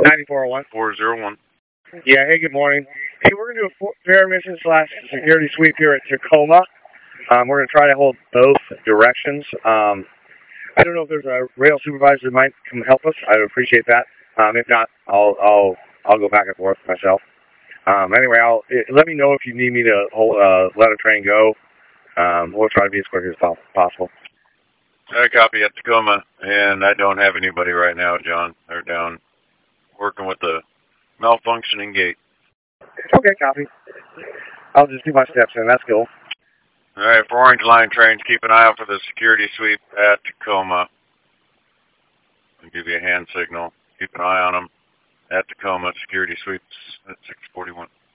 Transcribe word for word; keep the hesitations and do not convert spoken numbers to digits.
ninety-four oh one. four oh one. Yeah, hey, good morning. Hey, we're going to do a fair mission slash security sweep here at Tacoma. Um, we're going to try to hold both directions. Um, I don't know if there's a rail supervisor that might come help us. I'd appreciate that. Um, if not, I'll I'll I'll go back and forth myself. Um, anyway, I'll it, let me know if you need me to hold, uh, let a train go. Um, we'll try to be as quick as possible. I copy at Tacoma, and I don't have anybody right now, John. They're down working with the malfunctioning gate. Okay, copy. I'll just do my steps in. That's cool. All right, for Orange Line trains, keep an eye out for the security sweep at Tacoma. I'll give you a hand signal. Keep an eye on them at Tacoma. Security sweeps at six forty-one.